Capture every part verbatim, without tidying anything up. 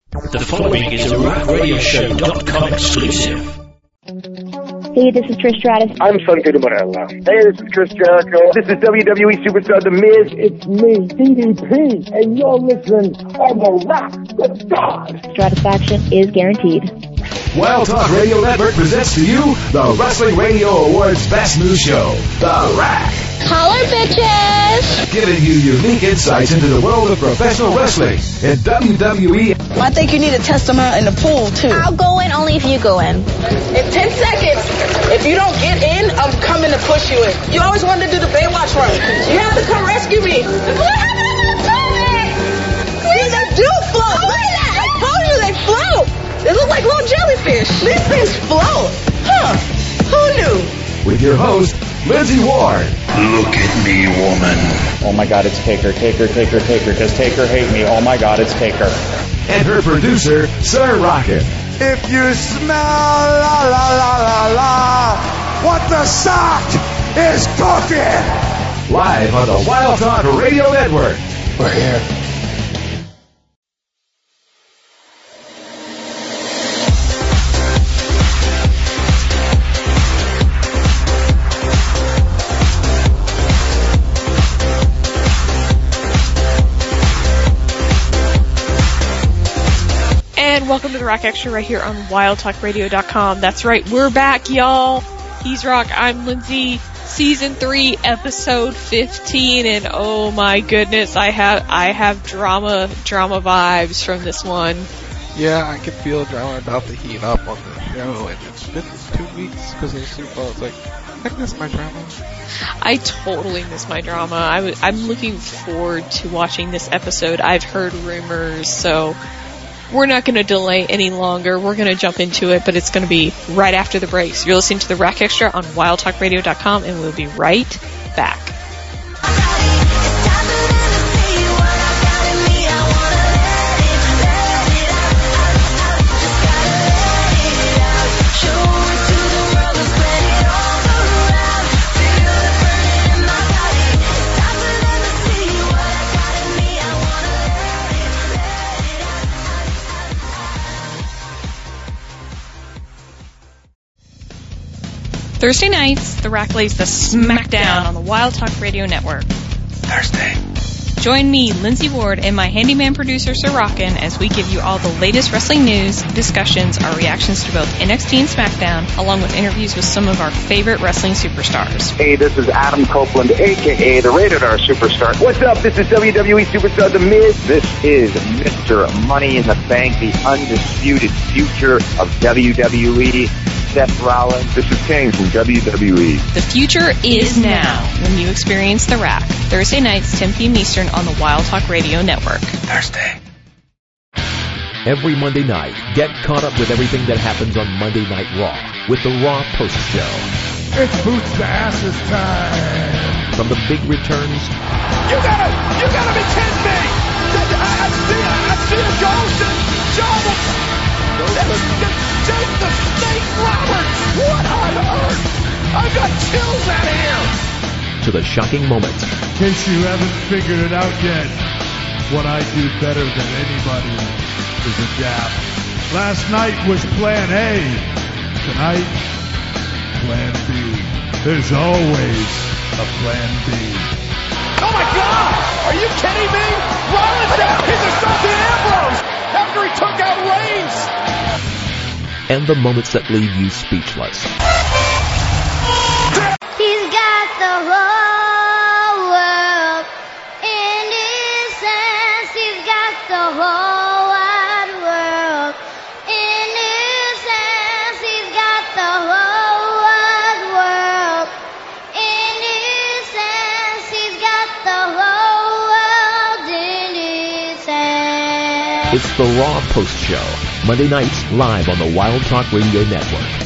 The following is a Rack Radio Show dot com exclusive. Hey, this is Trish Stratus. I'm Santino Marella. Hey, this is Chris Jericho. This is W W E Superstar The Miz. It's me, D D P, and you're listening on the Rock the God. Stratisfaction is guaranteed. Wild Talk Radio Network presents to you the Wrestling Radio Awards Best New Show, The Rack. Holler, bitches! Giving you unique insights into the world of professional wrestling in W W E. I think you need to test them out in the pool, too. I'll go in only if you go in. In ten seconds, if you don't get in, I'm coming to push you in. You always wanted to do the Baywatch run. You have to come rescue me. What happened to the toilet? See, they do float. Oh, I told you they float. They look like little jellyfish. These things float. Huh. Who knew? With your host, Lindsay Ward. Look at me, woman. Oh my God, it's Taker, Taker, Taker, Taker. Does Taker hate me? Oh my God, it's Taker. And her producer, Sir Rocket. If you smell la la la la la, what the sock is cooking. Live on the Wild Talk Radio Network. We're here. And welcome to the Rock Extra right here on wild talk radio dot com. That's right, we're back, y'all. He's Rock, I'm Lindsay. Season three, episode fifteen, and oh my goodness, I have I have drama drama vibes from this one. Yeah, I can feel drama about to heat up on the show, and it's been two weeks because of the Super Bowl. It's like, I miss my drama. I totally miss my drama. I w- I'm looking forward to watching this episode. I've heard rumors, so we're not going to delay any longer. We're going to jump into it, but it's going to be right after the break. So you're listening to the Rack Extra on wild talk radio dot com, and we'll be right back. Thursday nights, The Rack lays the smackdown on the Wild Talk Radio Network. Thursday. Join me, Lindsay Ward, and my handyman producer, Sir Rockin', as we give you all the latest wrestling news, discussions, our reactions to both N X T and SmackDown, along with interviews with some of our favorite wrestling superstars. Hey, this is Adam Copeland, a k a the Rated R Superstar. What's up? This is W W E Superstar The Miz. This is Mister Money in the Bank, the undisputed future of W W E. Seth Rollins. This is Kane from W W E. The future is now when you experience The Rack. Thursday nights, ten p.m. Eastern on the Wild Talk Radio Network. Thursday. Every Monday night, get caught up with everything that happens on Monday Night Raw with the Raw Post Show. It's boots to asses time. From the big returns. You gotta, you gotta be kidding me! I, I see, I see a ghost and John. Jake the Snake Roberts! What on earth? I've got chills out of here! To the shocking moments. In case you haven't figured it out yet, what I do better than anybody is adapt. Last night was plan A. Tonight, plan B. There's always a plan B. Oh my God! Are you kidding me? Rollins down! He's assaulted Ambrose! After he took out Reigns! And the moments that leave you speechless. He's got the whole world in his hands. He's got the whole wide world in his hands. He's got the whole wide world in his hands. He's got the whole world in his hands. It's the Raw Post Show. Monday nights, live on the Wild Talk Radio Network.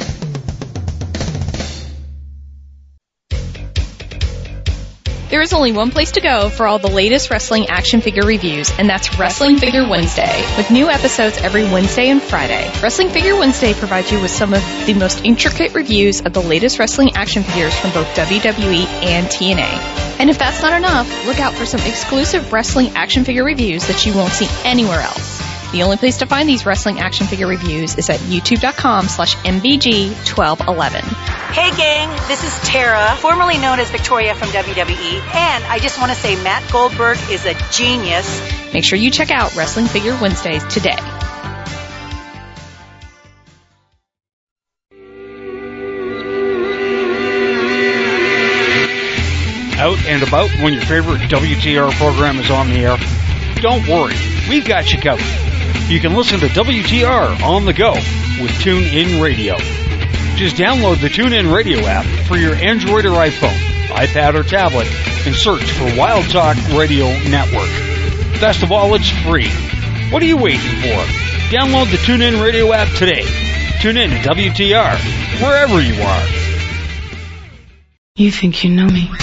There is only one place to go for all the latest wrestling action figure reviews, and that's Wrestling Figure Wednesday, with new episodes every Wednesday and Friday. Wrestling Figure Wednesday provides you with some of the most intricate reviews of the latest wrestling action figures from both W W E and T N A. And if that's not enough, look out for some exclusive wrestling action figure reviews that you won't see anywhere else. The only place to find these wrestling action figure reviews is at youtube.com slash mbg1211. Hey gang, this is Tara, formerly known as Victoria from W W E, and I just want to say Matt Goldberg is a genius. Make sure you check out Wrestling Figure Wednesdays today. Out and about when your favorite W T R program is on the air? Don't worry, we've got you covered. You can listen to W T R on the go with TuneIn Radio. Just download the TuneIn Radio app for your Android or iPhone, iPad or tablet, and search for Wild Talk Radio Network. Best of all, it's free. What are you waiting for? Download the TuneIn Radio app today. Tune in to W T R, wherever you are. You think you know me?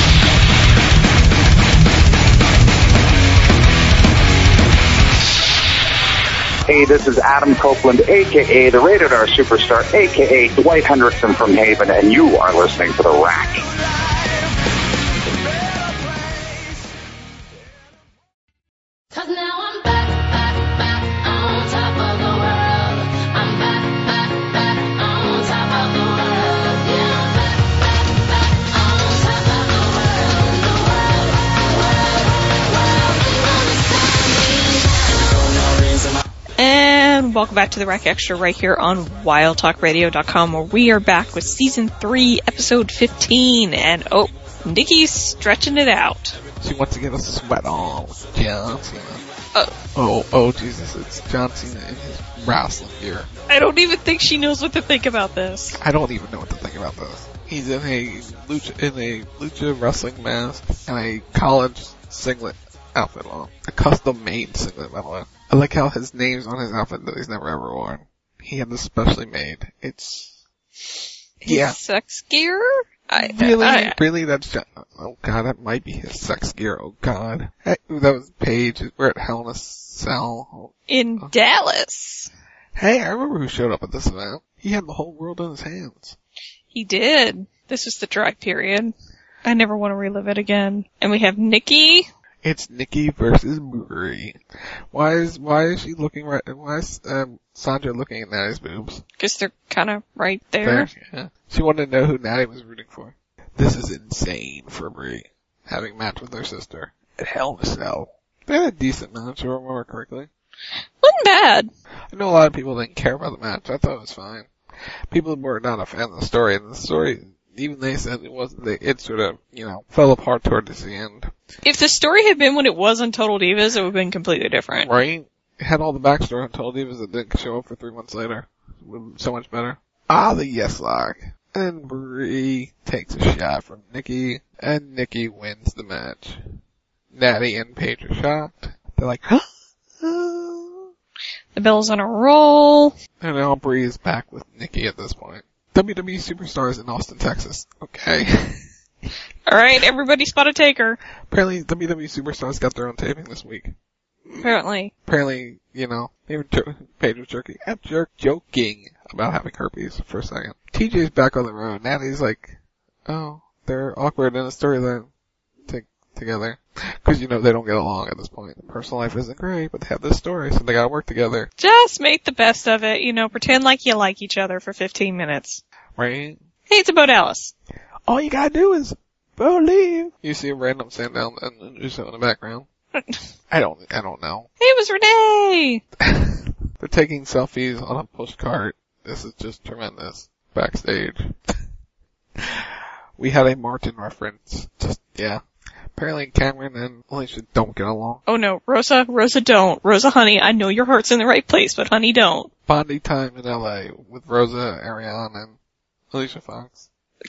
Hey, this is Adam Copeland, a k a the Rated R Superstar, a k a Dwight Hendrickson from Haven, and you are listening to The Rack. And welcome back to the Rack Extra right here on wild talk radio dot com, where we are back with season three, episode fifteen. And oh, Nikki's stretching it out. She wants to get a sweat on with John Cena. Oh. oh, oh, Jesus! It's John Cena in his wrestling gear. I don't even think she knows what to think about this. I don't even know what to think about this. He's in a lucha, in a lucha wrestling mask and a college singlet outfit on, a custom-made singlet, by the way. I like how his name's on his outfit that he's never ever worn. He had this specially made. It's... His yeah. sex gear? I, really? I, really? That's just... Oh god, that might be his sex gear. Oh god. Hey, that was Paige. We're at Hell in a Cell. In oh. Dallas. Hey, I remember who showed up at this event. He had the whole world in his hands. He did. This was the dry period. I never want to relive it again. And we have Nikki... It's Nikki versus Brie. Why is why is she looking right? Why is um, Sandra looking at Natty's boobs? Because they're kind of right there. there. Yeah. She wanted to know who Natty was rooting for. This is insane for Brie, having match with her sister at Hell in a Cell. They had a decent match, if I remember correctly. Wasn't bad. I know a lot of people didn't care about the match. I thought it was fine. People were not a fan of the story, and the story, even they said it wasn't. They, it sort of, you know, fell apart towards the end. If the story had been when it was on Total Divas, it would have been completely different. Right? It had all the backstory on Total Divas that didn't show up for three months later. It would have been so much better. Ah, the yes lock. And Brie takes a shot from Nikki, and Nikki wins the match. Natty and Paige are shocked. They're like, huh? The bell's on a roll. And now Brie is back with Nikki at this point. W W E Superstars in Austin, Texas. Okay. Alright, everybody spot a taker. Apparently, W W E Superstars got their own taping this week. Apparently. Apparently, you know, they were jo- Paige was jerking, jerk joking about having herpes for a second. T J's back on the road. Natty's like, oh, they're awkward in a storyline t- together. Cause, you know, they don't get along at this point. Their personal life isn't great, but they have this story, so they gotta work together. Just make the best of it, you know, pretend like you like each other for fifteen minutes. Right? Hey, it's about Alice. All you gotta do is believe. You see a random stand down and Uso in the background. I don't, I don't know. Hey, it was Renee! They're taking selfies on a push cart. This is just tremendous. Backstage. We had a Martin reference. Just, yeah. Apparently Cameron and Alicia don't get along. Oh no, Rosa, Rosa don't. Rosa, honey, I know your heart's in the right place, but honey, don't. Bonding time in L A with Rosa, Ariane, and Alicia Fox.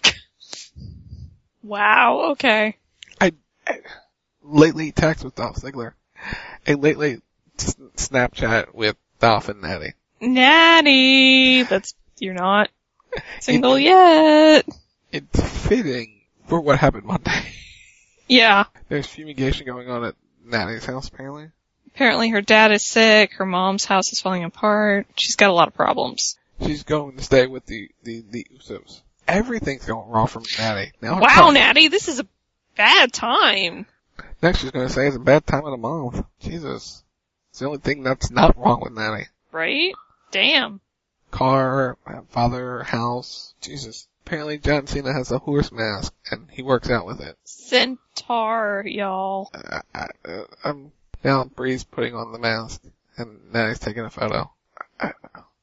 Wow, okay. I, I late late text with Dolph Ziggler. A late late s- Snapchat with Dolph and Natty. Natty! That's, you're not single it, yet. It's fitting for what happened Monday. Yeah. There's fumigation going on at Natty's house, apparently. Apparently her dad is sick, her mom's house is falling apart. She's got a lot of problems. She's going to stay with the, the, the Usos. Everything's going wrong from Natty. Now wow, car- Natty, this is a bad time. Next she's going to say it's a bad time of the month. Jesus. It's the only thing that's not wrong with Natty. Right? Damn. Car, father, house, Jesus. Apparently John Cena has a horse mask, and he works out with it. Centaur, y'all. Uh, I, uh, I'm, now Bree's putting on the mask, and Natty's taking a photo. I,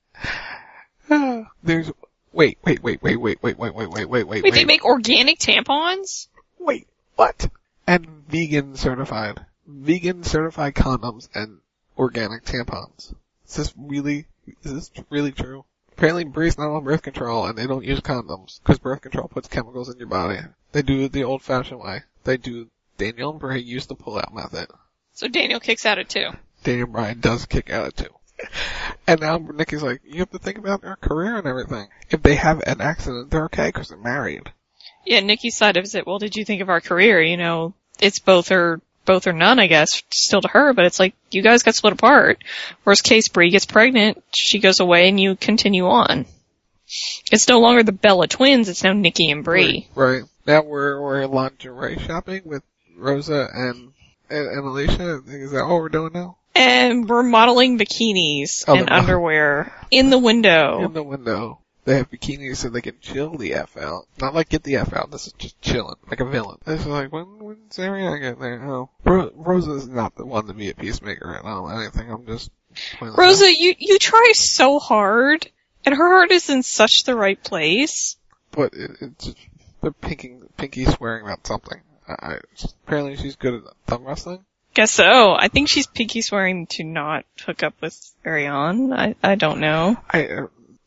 uh, there's, wait, wait, wait, wait, wait, wait, wait, wait, wait, wait, wait, Wait, wait. they make organic tampons? Wait, what? And vegan certified. Vegan certified condoms and organic tampons. Is this really, is this really true? Apparently Bree's not on birth control and they don't use condoms because birth control puts chemicals in your body. They do it the old fashioned way. They do, Daniel and Bree use the pull out method. So Daniel kicks out at two. Daniel Bryan does kick out at two. And now Nikki's like, you have to think about their career and everything. If they have an accident, they're okay because they're married. Yeah, Nikki's side of it, well, did you think of our career? You know, it's both or, both or none, I guess, still to her, but it's like, you guys got split apart. Worst case, Bree gets pregnant, she goes away, and you continue on. It's no longer the Bella twins, it's now Nikki and Bree. Right. right. Now we're, we're lingerie shopping with Rosa and, and, and Alicia. Is that all we're doing now? And we're modeling bikinis oh, and underwear in the window. In the window. They have bikinis so they can chill the F out. Not like get the F out, this is just chilling, like a villain. It's like, when, when's Ariana get there? Oh. Ro- Rosa's not the one to be a peacemaker at all, anything, I'm just... Rosa, you, you try so hard, and her heart is in such the right place. But it, it's just, they're pinking, Pinky swearing about something. I, I, apparently she's good at thumb wrestling? Guess so. I think she's pinky swearing to not hook up with Ariane. I, I don't know. I, uh,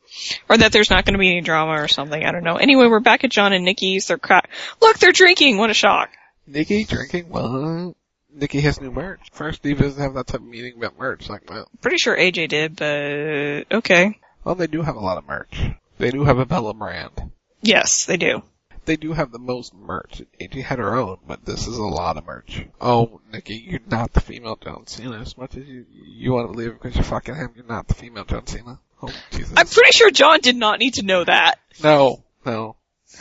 Or that there's not going to be any drama or something. I don't know. Anyway, we're back at John and Nikki's. They're cra- Look, they're drinking. What a shock. Nikki drinking? What? Nikki has new merch. First Divas doesn't have that type of meeting about merch like that. Pretty sure A J did, but okay. Well, they do have a lot of merch. They do have a Bella brand. Yes, they do. They do have the most merch. A J had her own, but this is a lot of merch. Oh, Nikki, you're not the female John Cena. As much as you you want to believe it because you're fucking him, you're not the female John Cena. Oh, Jesus. I'm pretty sure John did not need to know that. No, no.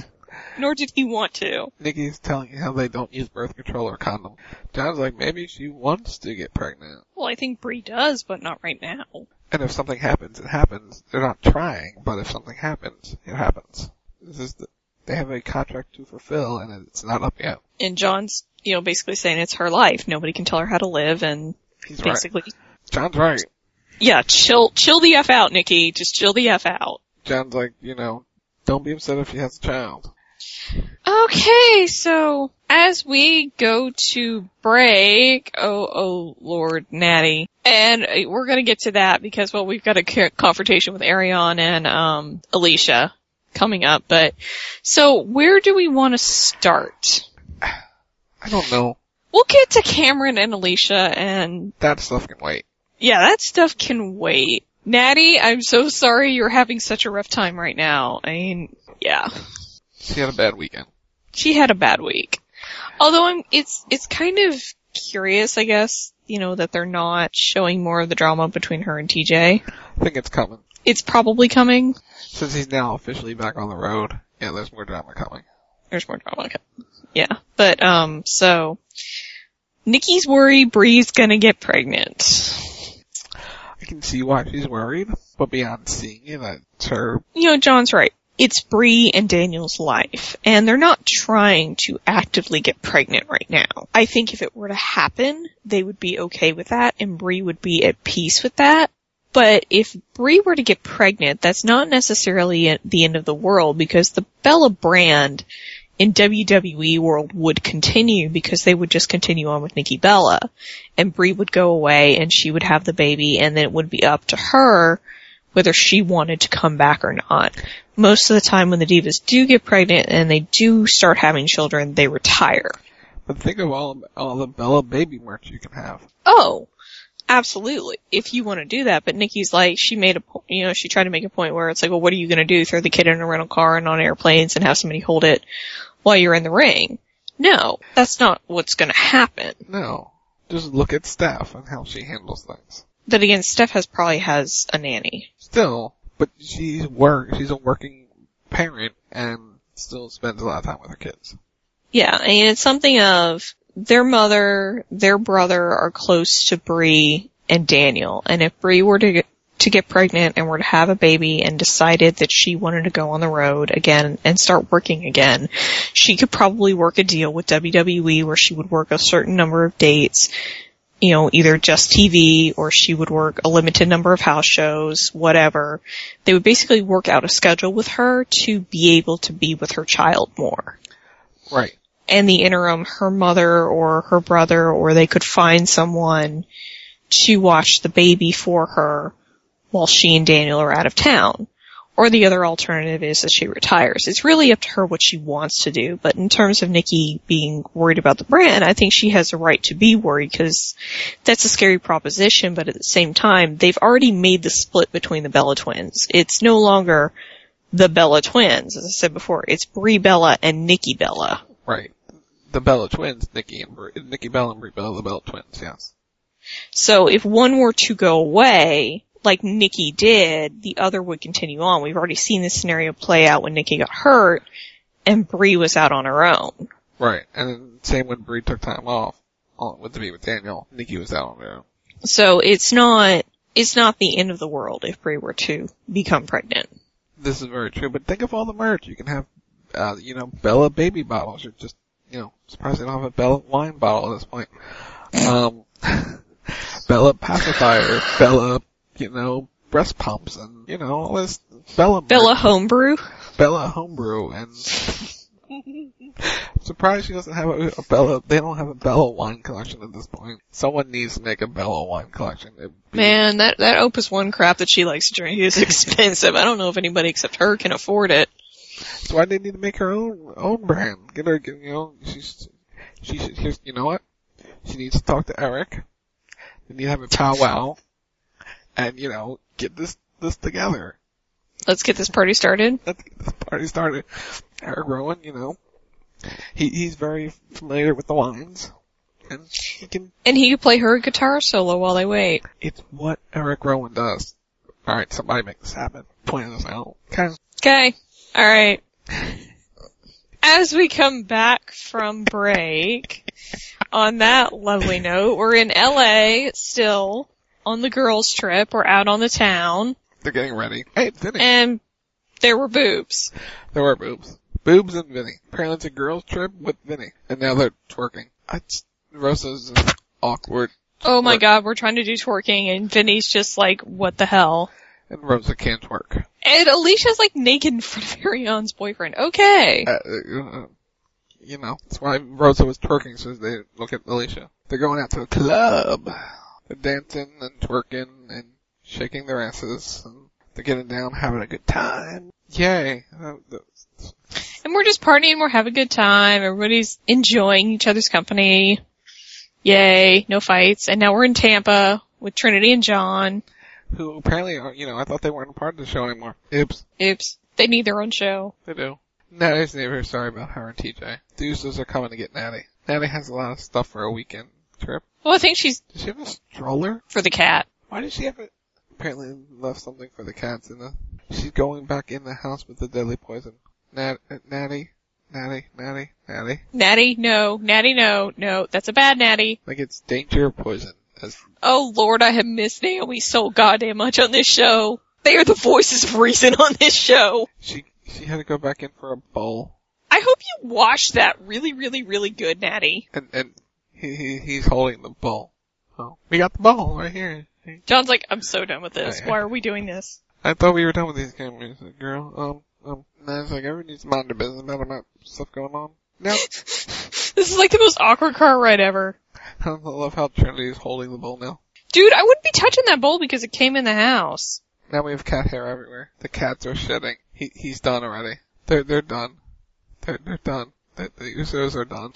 Nor did he want to. Nikki's telling you how they don't use birth control or condom. John's like, maybe she wants to get pregnant. Well, I think Bree does, but not right now. And if something happens, it happens. They're not trying, but if something happens, it happens. This is the, they have a contract to fulfill, and it's not up yet. And John's, you know, basically saying it's her life. Nobody can tell her how to live, and He's basically... right. John's right. Yeah, chill, chill the F out, Nikki. Just chill the F out. John's like, you know, don't be upset if she has a child. Okay, so as we go to break, oh, oh, Lord, Natty, and we're gonna get to that because, well, we've got a confrontation with Ariane and, um, Alicia coming up, but, so where do we want to start? I don't know. We'll get to Cameron and Alicia and... That stuff can wait. Yeah, that stuff can wait. Natty, I'm so sorry you're having such a rough time right now. I mean, yeah. She had a bad weekend. She had a bad week. Although I'm, it's, it's kind of curious, I guess, you know, that they're not showing more of the drama between her and T J. I think it's coming. It's probably coming. Since he's now officially back on the road, yeah, there's more drama coming. There's more drama coming. Yeah. But, um, so, Nikki's worried Bree's gonna get pregnant. I can see why she's worried, but beyond seeing it, it's her. You know, John's right. It's Bree and Daniel's life, and they're not trying to actively get pregnant right now. I think if it were to happen, they would be okay with that, and Bree would be at peace with that. But if Bree were to get pregnant, that's not necessarily the end of the world, because the Bella brand in W W E world would continue, because they would just continue on with Nikki Bella, and Bree would go away, and she would have the baby, and then it would be up to her whether she wanted to come back or not. Most of the time when the divas do get pregnant and they do start having children, they retire. But think of all, all the Bella baby merch you can have. Oh, absolutely. If you want to do that. But Nikki's like, she made a point, you know, she tried to make a point where it's like, well, what are you going to do? Throw the kid in a rental car and on airplanes and have somebody hold it while you're in the ring? No, that's not what's going to happen. No. Just look at Steph and how she handles things. But again, Steph has probably has a nanny. Still, but she's work, she's a working parent and still spends a lot of time with her kids. Yeah, and it's something of their mother, their brother are close to Bree, and Daniel. And if Brie were to get, to get pregnant and were to have a baby and decided that she wanted to go on the road again and start working again, she could probably work a deal with W W E where she would work a certain number of dates, you know, either just T V or she would work a limited number of house shows, whatever. They would basically work out a schedule with her to be able to be with her child more. Right. In the interim, her mother or her brother, or they could find someone to watch the baby for her while she and Daniel are out of town. Or the other alternative is that she retires. It's really up to her what she wants to do. But in terms of Nikki being worried about the brand, I think she has a right to be worried because that's a scary proposition. But at the same time, they've already made the split between the Bella twins. It's no longer the Bella twins. As I said before, it's Brie Bella and Nikki Bella. Right. The Bella twins, Nikki and Brie, Nikki Bella and Brie Bella, the Bella twins, yes. So if one were to go away, like Nikki did, the other would continue on. We've already seen this scenario play out when Nikki got hurt and Brie was out on her own. Right. And then same when Brie took time off on, with to be with Daniel, Nikki was out on her own. So it's not, it's not the end of the world if Brie were to become pregnant. This is very true, but think of all the merch. You can have, uh, you know, Bella baby bottles. You're just, you know, surprised they don't have a Bella wine bottle at this point. Um, Bella pacifier, Bella, you know, breast pumps, and, you know, all this Bella Bella homebrew? Bella homebrew, and I'm surprised she doesn't have a, a Bella, they don't have a Bella wine collection at this point. Someone needs to make a Bella wine collection. Be, Man, that, that Opus One crap that she likes to drink is expensive. I don't know if anybody except her can afford it. That's why they need to make her own, own brand. Get her, get, you know, she's, she should, here's, you know what? She needs to talk to Eric. They need to have a powwow. And, you know, get this, this together. Let's get this party started. Let's get this party started. Eric Rowan, you know, he, he's very familiar with the wines. And he can... And he could play her guitar solo while they wait. It's what Eric Rowan does. Alright, somebody make this happen. Point this out. Okay. Okay. Alright. As we come back from break, on that lovely note, we're in L A still. On the girls' trip, or out on the town. They're getting ready. Hey, Vinny. And there were boobs. There were boobs. Boobs and Vinny. Apparently it's a girls' trip with Vinny. And now they're twerking. I just, Rosa's awkward. Oh my god, we're trying to do twerking and Vinny's just like, what the hell? And Rosa can't twerk. And Alicia's like naked in front of Ariane's boyfriend. Okay. Uh, uh, you know, that's why Rosa was twerking, so they look at Alicia. They're going out to the club. They're dancing and twerking and shaking their asses, and they're getting down, having a good time. Yay. And we're just partying, we're having a good time, everybody's enjoying each other's company. Yay, no fights. And now we're in Tampa with Trinity and John. Who apparently are, you know, I thought they weren't a part of the show anymore. Oops. Oops. They need their own show. They do. Natty's never sorry about her and T J. The Usos are coming to get Natty. Natty has a lot of stuff for a weekend trip. Well, I think she's... Does she have a stroller? For the cat. Why did she have it? Apparently left something for the cats in the... She's going back in the house with the deadly poison. Nat, Natty, Natty, Natty, Natty. Natty, no. Natty, no. No, that's a bad Natty. Like it's danger poison. As... Oh Lord, I have missed Naomi so goddamn much on this show. They are the voices of reason on this show. She, she had to go back in for a bowl. I hope you washed that really, really, really good, Natty. And, and, He, he, he's holding the bowl. Oh, we got the bowl right here. John's like, I'm so done with this. Why are we doing this? I thought we were done with these cameras, girl. Um, um, now it's like everyone needs to mind their business about about stuff going on. No. This is like the most awkward car ride ever. I love how Trinity is holding the bowl now. Dude, I wouldn't be touching that bowl because it came in the house. Now we have cat hair everywhere. The cats are shedding. He, he's done already. They're, they're done. They're, they're done. The, the Usos are done.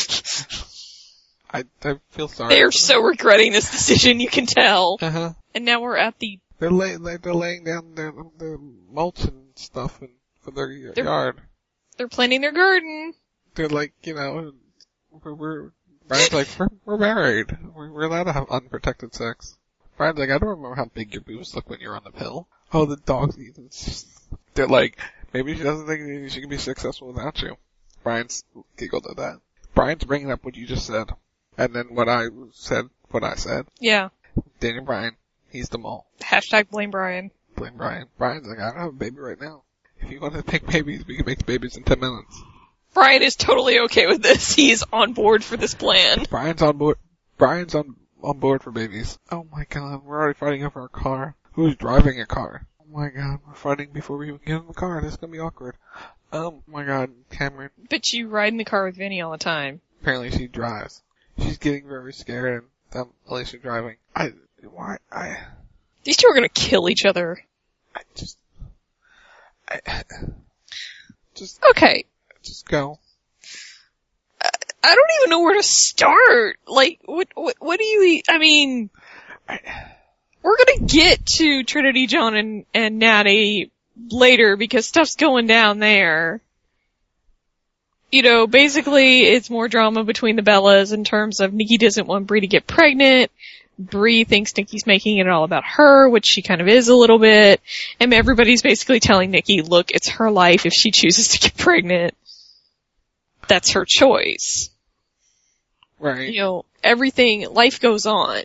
I, I feel sorry. They're so regretting this decision, you can tell. Uh-huh. And now we're at the... They're lay, they're laying down their, their mulch and stuff and, for their they're, yard. They're planting their garden. They're like, you know, we're, we're Brian's like, we're, we're married. We're, we're allowed to have unprotected sex. Brian's like, I don't remember how big your boobs look when you're on the pill. Oh, the dog's eating. They're like, maybe she doesn't think she can be successful without you. Brian's giggled at that. Brian's bringing up what you just said. And then what I said, what I said. Yeah. Daniel Bryan. He's the mole. Hashtag blame Brian. Blame Brian. Brian's like, I don't have a baby right now. If you want to make babies, we can make babies in ten minutes. Brian is totally okay with this. He's on board for this plan. Brian's on board. Brian's on, on board for babies. Oh my god, we're already fighting over a car. Who's driving a car? Oh my god, we're fighting before we even get in the car. This is gonna be awkward. Oh my god, Cameron. But you ride in the car with Vinny all the time. Apparently she drives. She's getting very scared and um, Alicia driving. I, why, I... These two are gonna kill each other. I just... I... Just... Okay. Just go. I, I don't even know where to start. Like, what, what, what do you, I mean... I, we're gonna get to Trinity, John, and, and Natty later because stuff's going down there. You know, basically it's more drama between the Bellas in terms of Nikki doesn't want Bree to get pregnant. Bree thinks Nikki's making it all about her, which she kind of is a little bit. And everybody's basically telling Nikki, look, it's her life. If she chooses to get pregnant, that's her choice. Right. You know, everything, life goes on.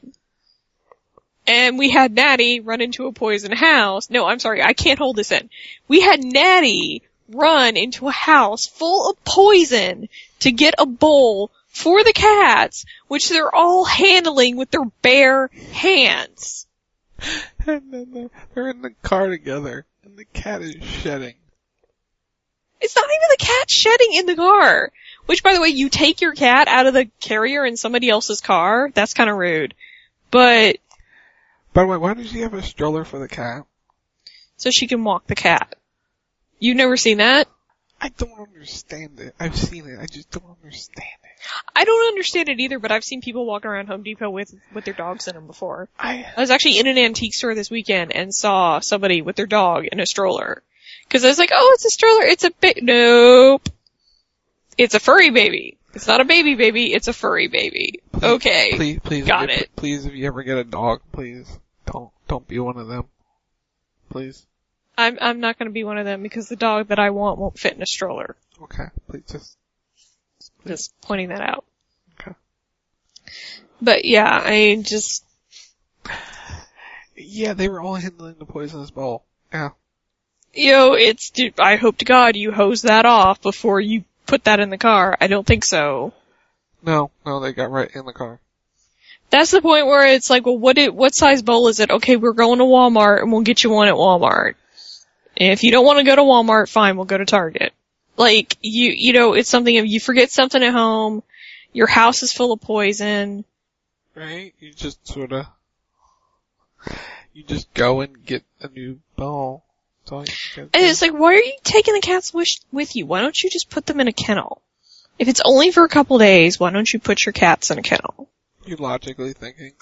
And we had Natty run into a poison house. No, I'm sorry, I can't hold this in. We had Natty run into a house full of poison to get a bowl for the cats, which they're all handling with their bare hands. And then they're, they're in the car together, and the cat is shedding. It's not even the cat shedding in the car. Which, by the way, you take your cat out of the carrier in somebody else's car? That's kind of rude. But... By the way, why does she have a stroller for the cat? So she can walk the cat. You've never seen that? I don't understand it. I've seen it. I just don't understand it. I don't understand it either, but I've seen people walk around Home Depot with, with their dogs in them before. I, I was actually in an antique store this weekend and saw somebody with their dog in a stroller. Cause I was like, oh, it's a stroller, it's a ba- Nope. It's a furry baby. It's not a baby baby, it's a furry baby. Please, okay. Please, please. Got if you, it. Please, if you ever get a dog, please, don't, don't be one of them. Please. I'm, I'm not gonna be one of them because the dog that I want won't fit in a stroller. Okay, please just. Please. Just pointing that out. Okay. But yeah, I just... Yeah, they were all handling the poisonous bowl. Yeah. You know, it's, dude, I hope to God you hose that off before you put that in the car. I don't think so. No, no, they got right in the car. That's the point where it's like, well, what it, what size bowl is it? Okay, we're going to Walmart and we'll get you one at Walmart. If you don't want to go to Walmart, fine, we'll go to Target. Like, you, you know, it's something if you forget something at home, your house is full of poison. Right? You just sorta, you just go and get a new bowl. That's all you And it's like, why are you taking the cats with, with you? Why don't you just put them in a kennel? If it's only for a couple days, why don't you put your cats in a kennel? You're logically thinking.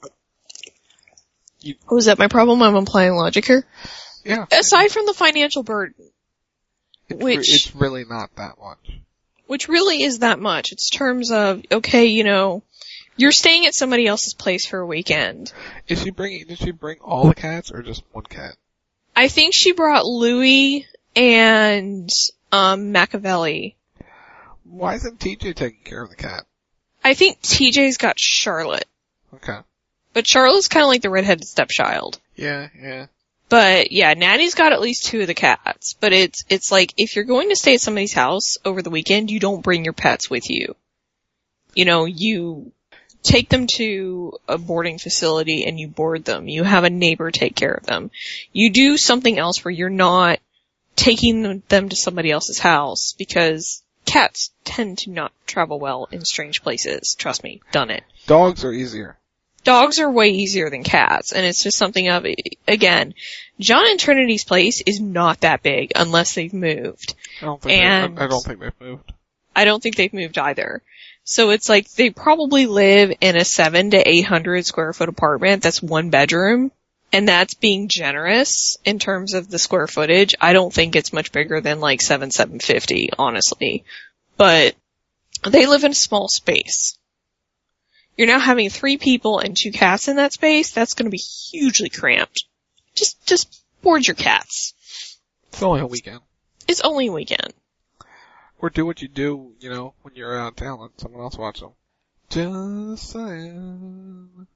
You, oh, is that my problem? I'm applying logic here? Yeah. Aside from the financial burden. It's which, re- it's really not that much. Which really is that much. It's terms of, okay, you know, you're staying at somebody else's place for a weekend. Is she bringing, did she bring all the cats or just one cat? I think she brought Louie and, um, Machiavelli. Why isn't T J taking care of the cat? I think T J's got Charlotte. Okay. But Charlotte's kinda like the redheaded stepchild. Yeah, yeah. But yeah, Natty's got at least two of the cats. But it's, it's like, if you're going to stay at somebody's house over the weekend, you don't bring your pets with you. You know, you take them to a boarding facility and you board them. You have a neighbor take care of them. You do something else where you're not taking them to somebody else's house because cats tend to not travel well in strange places. Trust me, done it. Dogs are easier. Dogs are way easier than cats, and it's just something of, again, John and Trinity's place is not that big unless they've moved. I don't think and I don't think they've moved. I don't think they've moved either. So it's like they probably live in a seven to eight hundred square foot apartment that's one bedroom, and that's being generous in terms of the square footage. I don't think it's much bigger than like seven, seven fifty, honestly. But they live in a small space. You're now having three people and two cats in that space. That's going to be hugely cramped. Just, just board your cats. It's only a weekend. It's only a weekend. Or do what you do, you know, when you're out of town, let someone else watch them. Just saying.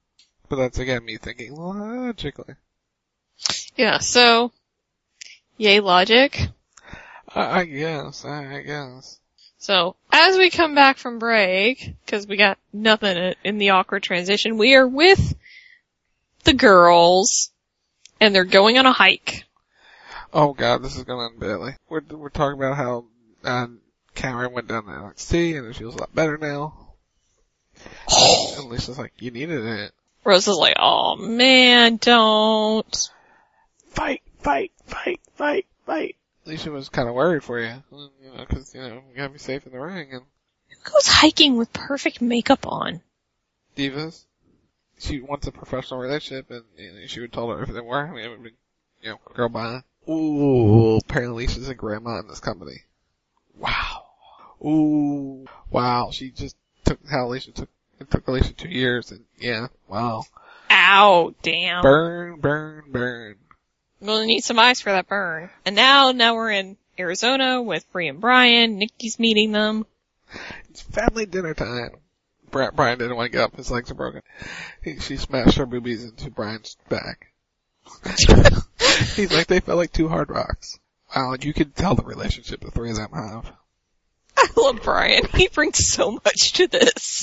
But that's again me thinking logically. Yeah, so, yay logic. I, I guess, I, I guess. So, as we come back from break, because we got nothing in the awkward transition, we are with the girls, and they're going on a hike. Oh god, this is going on badly. We're, we're talking about how, uh, Cameron went down to N X T and it feels a lot better now. And Lisa's like, you needed it. Rose is like, oh man, don't. Fight, fight, fight, fight, fight. Lisa was kind of worried for you, you know, cause, you know, you gotta be safe in the ring and. Who goes hiking with perfect makeup on? Divas. She wants a professional relationship and, you know, she would tell her if it didn't work, I mean, it would be, you know, girl bye. Ooh, apparently Lisa's a grandma in this company. Wow. Ooh, wow, she just took how Alicia took, it took Alicia two years and yeah, wow. Ow, damn. Burn, burn, burn. We'll need some ice for that burn. And now, now we're in Arizona with Bree and Brian. Nikki's meeting them. It's family dinner time. Bri- Brian didn't want to get up, his legs are broken. He, she smashed her boobies into Brian's back. He's like, they felt like two hard rocks. Wow, you could tell the relationship the three of them have. I love Brian. He brings so much to this.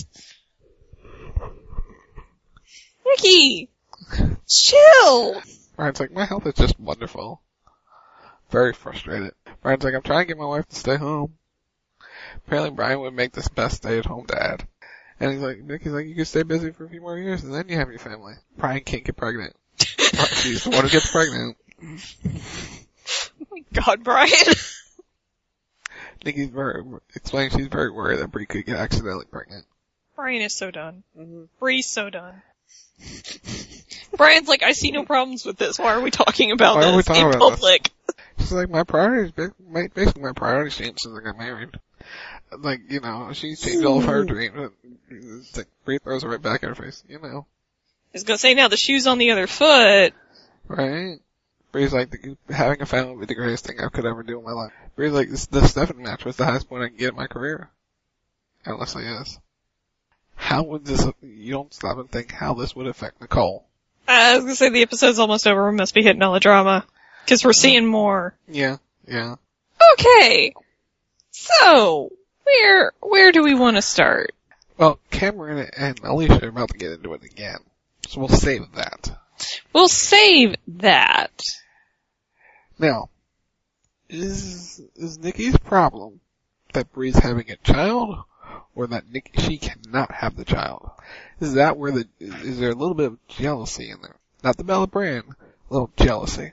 Nikki! Chill! Brian's like, my health is just wonderful. Very frustrated. Brian's like, I'm trying to get my wife to stay home. Apparently Brian would make this best stay-at-home dad. And he's like, Nikki's like, you can stay busy for a few more years and then you have your family. Brian can't get pregnant. She's the one who gets pregnant. Oh my god, Brian. Nikki's very, explaining she's very worried that Bree could get accidentally pregnant. Brian is so done. Mm-hmm. Bree's so done. Brian's like, I see no problems with this. Why are we talking about Why this talking in about public? This? She's like, my priorities, basically my priorities changed since I got married. Like, you know, she changed all of her dreams. It's like, Bree throws it right back in her face, you know. I was gonna say now the shoe's on the other foot. Right? Bree's like, the, having a family would be the greatest thing I could ever do in my life. Bree's like, this, the Stephanie match was the highest point I can get in my career. And Leslie is. How would this, you don't stop and think how this would affect Nicole. Uh, I was gonna say the episode's almost over. We must be hitting all the drama. Cause we're seeing more. Yeah, yeah. Okay. So, where, where do we want to start? Well, Cameron and Alicia are about to get into it again. So we'll save that. We'll save that. Now, is, is Nikki's problem that Bree's having a child, or that Nick, she cannot have the child? Is that where the, is there a little bit of jealousy in there? Not the Bella brand, a little jealousy.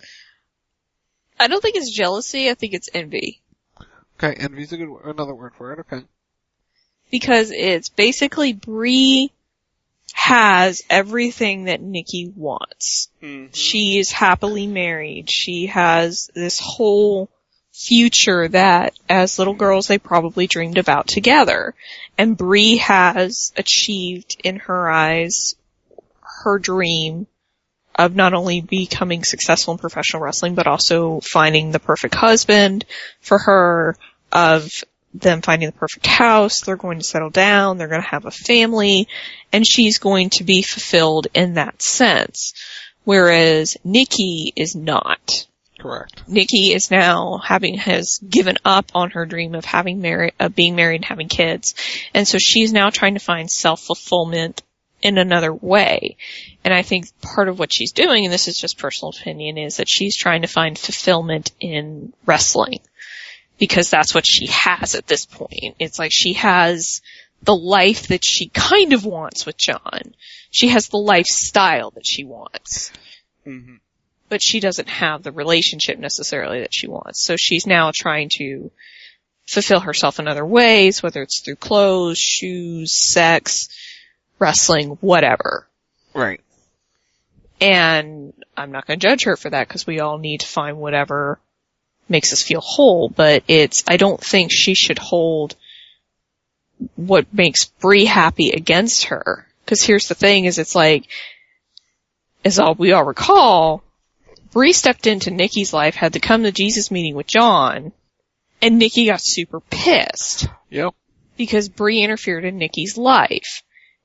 I don't think it's jealousy, I think it's envy. Okay, envy's a good, another word for it, okay. Because it's basically Bree has everything that Nikki wants. Mm-hmm. She is happily married. She has this whole future that as little girls they probably dreamed about together. And Bree has achieved in her eyes her dream of not only becoming successful in professional wrestling, but also finding the perfect husband for her, of them finding the perfect house. They're going to settle down. They're going to have a family, and she's going to be fulfilled in that sense. Whereas Nikki is not. Correct. Nikki is now having, has given up on her dream of having married, of being married and having kids. And so she's now trying to find self-fulfillment in another way. And I think part of what she's doing, and this is just personal opinion, is that she's trying to find fulfillment in wrestling. Because that's what she has at this point. It's like she has the life that she kind of wants with John. She has the lifestyle that she wants. Mm-hmm. But she doesn't have the relationship necessarily that she wants. So she's now trying to fulfill herself in other ways, whether it's through clothes, shoes, sex, wrestling, whatever. Right. And I'm not going to judge her for that because we all need to find whatever makes us feel whole, but it's, I don't think she should hold what makes Bree happy against her. Because here's the thing, is it's like, as all we all recall, Bree stepped into Nikki's life, had the come to Jesus meeting with John, and Nikki got super pissed. Yep. Because Bree interfered in Nikki's life.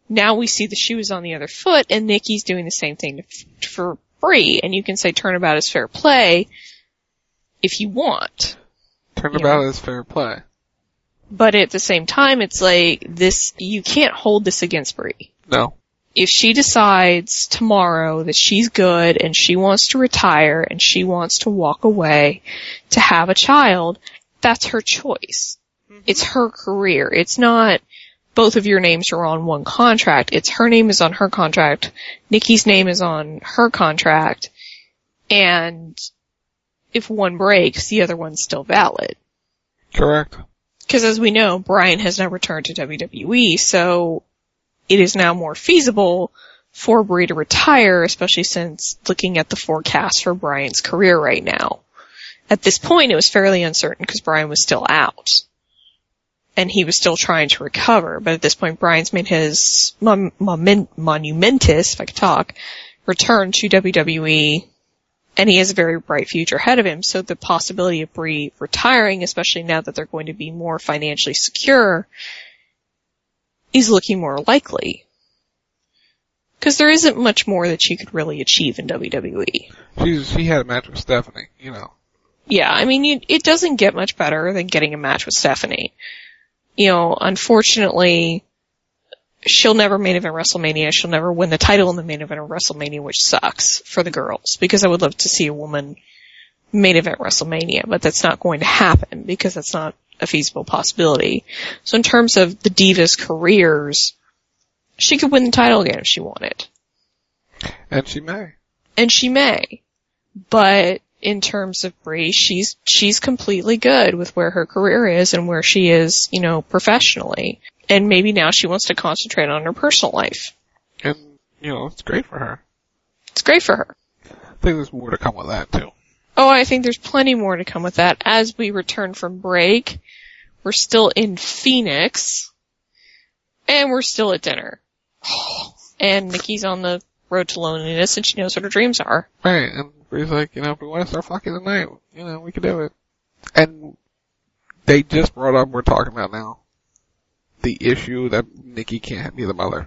now we see the shoe is on the other foot, and Nikki's doing the same thing to, for Brie, and you can say turnabout is fair play if you want. Turnabout is fair play. But at the same time, it's like, this, you can't hold this against Brie. No. If she decides tomorrow that she's good and she wants to retire and she wants to walk away to have a child, that's her choice. Mm-hmm. It's her career. It's not both of your names are on one contract. It's her name is on her contract. Nikki's name is on her contract. And if one breaks, the other one's still valid. Correct. Because as we know, Bryan has now returned to W W E, so it is now more feasible for Brie to retire, especially since looking at the forecast for Bryan's career right now. At this point, it was fairly uncertain because Bryan was still out. And he was still trying to recover, but at this point, Bryan's made his mon- mon- monumentous, if I could talk, return to W W E, and he has a very bright future ahead of him, so the possibility of Brie retiring, especially now that they're going to be more financially secure, is looking more likely. Because there isn't much more that she could really achieve in W W E. She's, she had a match with Stephanie, you know. Yeah, I mean, you, it doesn't get much better than getting a match with Stephanie. You know, unfortunately, she'll never main event WrestleMania. She'll never win the title in the main event of WrestleMania, which sucks for the girls, because I would love to see a woman main event WrestleMania, but that's not going to happen because that's not a feasible possibility. So in terms of the Divas' careers, she could win the title again if she wanted. And she may. And she may. But in terms of Brie, she's, she's completely good with where her career is and where she is, you know, professionally. And maybe now she wants to concentrate on her personal life. And, you know, it's great for her. It's great for her. I think there's more to come with that, too. Oh, I think there's plenty more to come with that. As we return from break, we're still in Phoenix, and we're still at dinner. And Nikki's on the road to loneliness, and she knows what her dreams are. Right, and Brie's like, you know, if we want to start fucking tonight, you know, we can do it. And they just brought up, we're talking about now, the issue that Nikki can't be the mother.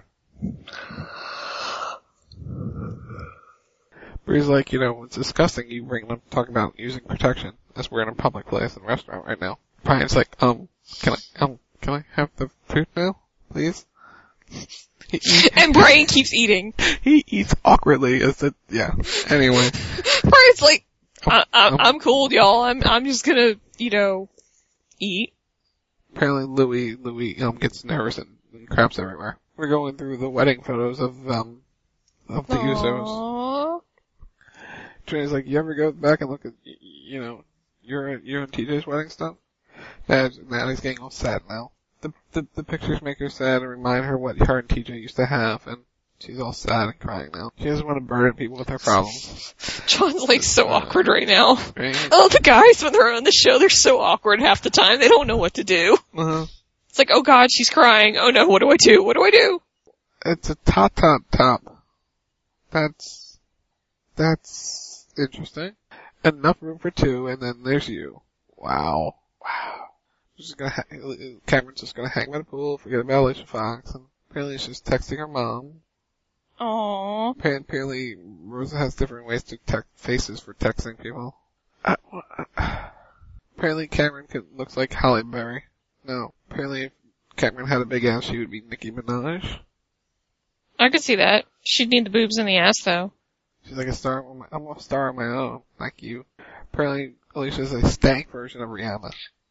Brie's like, you know, it's disgusting you bring them talking about using protection as we're in a public place in a restaurant right now. Bryan's like, um, can I, um, can I have the food now, please? He, he, and Bryan keeps eating. He eats awkwardly as it, yeah. Anyway. Bryan's like, I, I, I'm cool, y'all. I'm, I'm just gonna, you know, eat. Apparently Louis, Louis, um, gets nervous and, and craps everywhere. We're going through the wedding photos of, um, of the Aww. Usos. Trina's like, you ever go back and look at, you know, your, your and T J's wedding stuff? Natalie's getting all sad now. The, the, the pictures make her sad and remind her what her and T J used to have, and she's all sad and crying now. She doesn't want to burden people with her problems. John's like so uh, awkward right now. Right? Oh, the guys when they're on the show, they're so awkward half the time. They don't know what to do. Uh-huh. It's like, oh god, she's crying. Oh no, what do I do? What do I do? It's a top, top, top. That's, that's interesting. Enough room for two, and then there's you. Wow. Wow. She's gonna ha- Cameron's just gonna hang by the pool, forget about Alicia Fox, and apparently she's texting her mom. Aww. Apparently Rosa has different ways to text faces for texting people. Uh, uh, apparently Cameron could, looks like Halle Berry. No, apparently if Cameron had a big ass, she would be Nicki Minaj. I could see that. She'd need the boobs in the ass though. She's like a star. On my, I'm a star on my own, like you. Apparently Alicia's a stank version of Rihanna.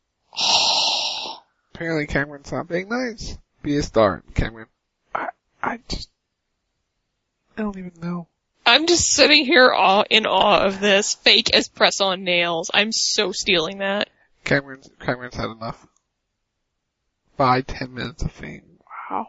Apparently Cameron's not being nice. Be a star, Cameron. I, I just, I don't even know. I'm just sitting here awe, in awe of this. Fake as press-on nails. I'm so stealing that. Cameron's, Cameron's had enough. Five, ten minutes of fame. Wow.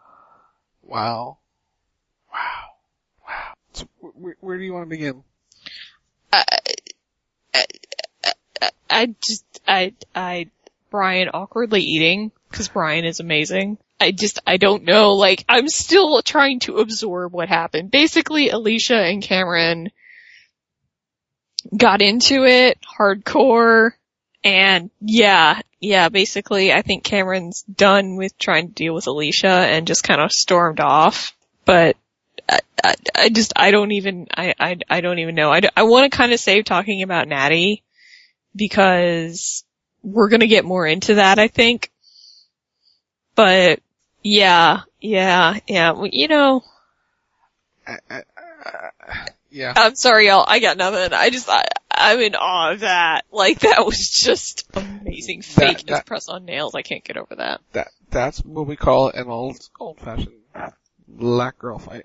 Wow. Wow. Wow. So where, where do you want to begin? I, I, I, I just, I, I, Bryan awkwardly eating, cause Bryan is amazing. I just, I don't know, like, I'm still trying to absorb what happened. Basically, Alicia and Cameron got into it, hardcore, And yeah, yeah, basically I think Cameron's done with trying to deal with Alicia and just kind of stormed off. But I, I, I just, I don't even, I, I, I don't even know. I, I want to kind of save talking about Natty because we're going to get more into that, I think. But yeah, yeah, yeah, well, you know. I, I, I, yeah. I'm sorry, y'all. I got nothing. I just, I, I'm in awe of that. Like, that was just amazing. Fakeness that, press on nails. I can't get over that. That, that's what we call an old, old fashioned black girl fight.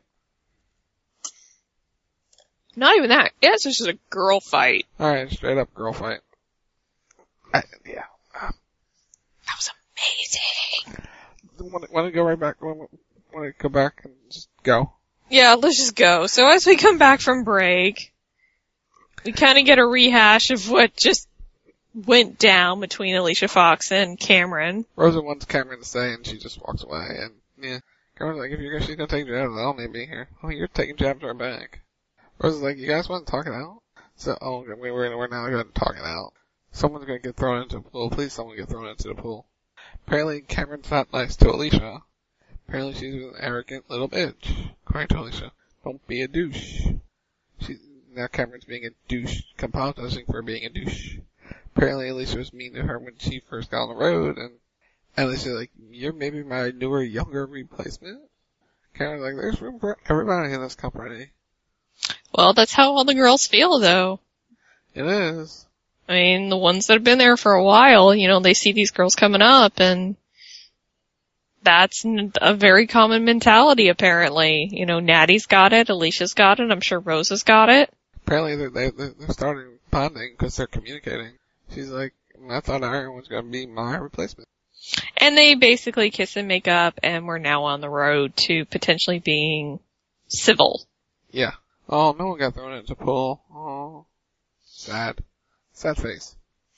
Not even that. Yeah, it's just a girl fight. Alright, straight up girl fight. I, yeah. Um, that was amazing. Want to, want to go right back? Want to go back and just go? Yeah, let's just go. So as we come back from break, we kind of get a rehash of what just went down between Alicia Fox and Cameron. Rosa wants Cameron to stay, and she just walks away. And yeah, Cameron's like, if you're she's gonna take jabs, I don't need to be here. Oh, you're taking jabs right back. Rosa's like, you guys want to talk it out? So, oh, we we're we're now going to talk it out. Someone's gonna get thrown into the pool. Please, someone get thrown into the pool. Apparently, Cameron's not nice to Alicia. Apparently, she's an arrogant little bitch. According to Alicia, don't be a douche. She's now Cameron's being a douche, apologizing for being a douche. Apparently, Alicia was mean to her when she first got on the road, and and Alicia's like, "You're maybe my newer, younger replacement." Cameron's like, "There's room for everybody in this company." Well, that's how all the girls feel, though. It is. I mean, the ones that have been there for a while, you know, they see these girls coming up, and that's a very common mentality, apparently. You know, Natty's got it, Alicia's got it, I'm sure Rosa's got it. Apparently they're, they, they're starting bonding because they're communicating. She's like, I thought Iron was going to be my replacement. And they basically kiss and make up, and we're now on the road to potentially being civil. Yeah. Oh, no one got thrown into the pool. Oh. Sad. Sad face.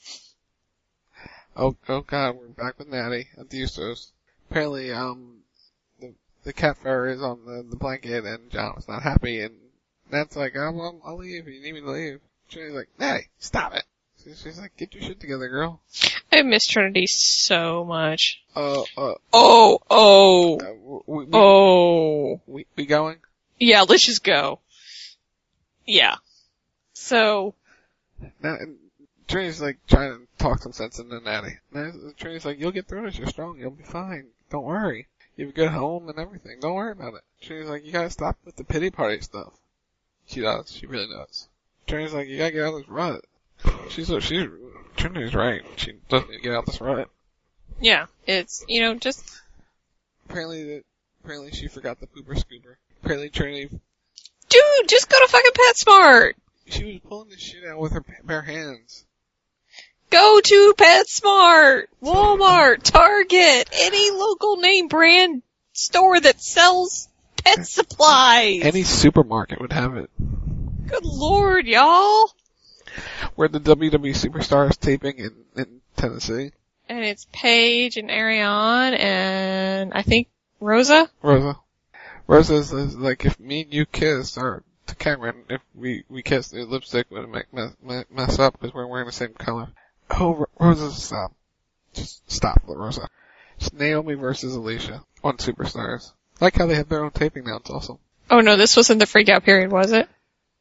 Oh, oh god, we're back with Natty at the Usos. Apparently, um, the, the cat fur is on the, the blanket, and John was not happy, and Nat's like, I'll, I'll, I'll leave, you need me to leave. Trinity's like, Natty, stop it. She's, she's like, get your shit together, girl. I miss Trinity so much. Uh, uh. Oh, oh. Uh, we, we, oh. We, we going? Yeah, let's just go. Yeah. So. Now, Trinity's like trying to talk some sense into Natty. Now, Trinity's like, you'll get through this, you're strong, you'll be fine. Don't worry. You have a good home and everything. Don't worry about it. Trinity's like, you gotta stop with the pity party stuff. She does. She really does. Trinity's like, you gotta get out of this rut. She's, she's, Trinity's right. She doesn't need to get out of this rut. Yeah, it's, you know, just. Apparently, the, apparently she forgot the pooper scooper. Apparently Trinity. Dude, just go to fucking PetSmart! She was pulling this shit out with her bare hands. Go to PetSmart, Walmart, Target, any local name brand store that sells pet supplies. Any supermarket would have it. Good lord, y'all. We're the W W E Superstars taping in, in Tennessee. And it's Paige and Ariane and I think Rosa? Rosa. Rosa is, is like, if me and you kiss, or to Cameron, if we, we kiss, the lipstick would make mess, mess up because we're wearing the same color. Oh, Rosa, stop. Just stop, Rosa. It's Naomi versus Alicia on Superstars. I like how they have their own taping now, it's awesome. Oh no, this wasn't the freak out period, was it?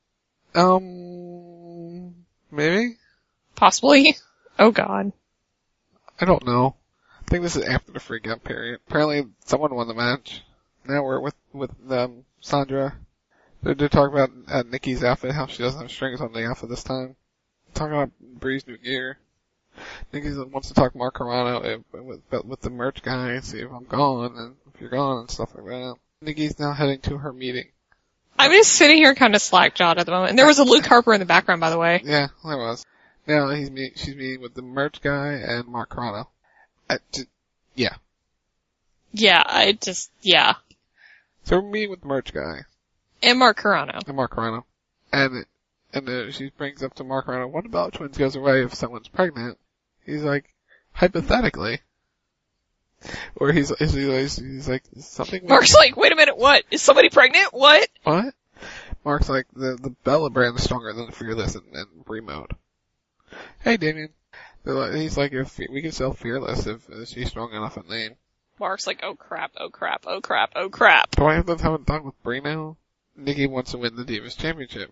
Um, maybe? Possibly. Oh god. I don't know. I think this is after the freak out period. Apparently someone won the match. Now we're with, with, um, Sandra. They're, they're talking about, uh, Nikki's outfit, how she doesn't have strings on the outfit this time. Talking about Bree's new gear. Nikki wants to talk Mark Carano if, with, with the merch guy, see if I'm gone, and if you're gone, and stuff like that. Nikki's now heading to her meeting. I'm just sitting here kind of slack-jawed at the moment. And there was a Luke Harper in the background, by the way. Yeah, there was. Now he's meet, she's meeting with the merch guy and Mark Carano. I, just, yeah. Yeah, I just, yeah. So we're meeting with the merch guy. And Mark Carano. And Mark Carano. And, and uh, she brings up to Mark Carano, what about twins goes away if someone's pregnant? He's like, hypothetically. Or he's, he's, he's, he's like, something. Mark's like, wait a minute, what? Is somebody pregnant? What? What? Mark's like, the, the Bella brand is stronger than the Fearless and, and Remote. Hey, Damien. They're like, he's like, if we can sell Fearless if, if she's strong enough a name. Mark's like, oh crap, oh crap, oh crap, oh crap. Do I have to have a talk with Brie now? Nikki wants to win the Divas Championship.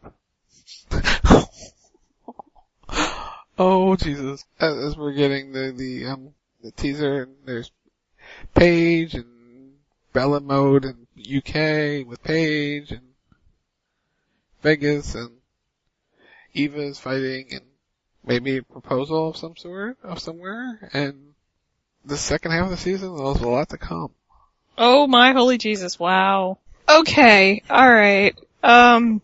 Oh, Jesus. As, as we're getting the, the, um, the teaser, and there's Paige and Bella Mode in U K with Paige and Vegas, and Eva's fighting, and maybe a proposal of some sort, of somewhere, and the second half of the season, there's a lot to come. Oh my holy Jesus, wow. Okay, alright, um,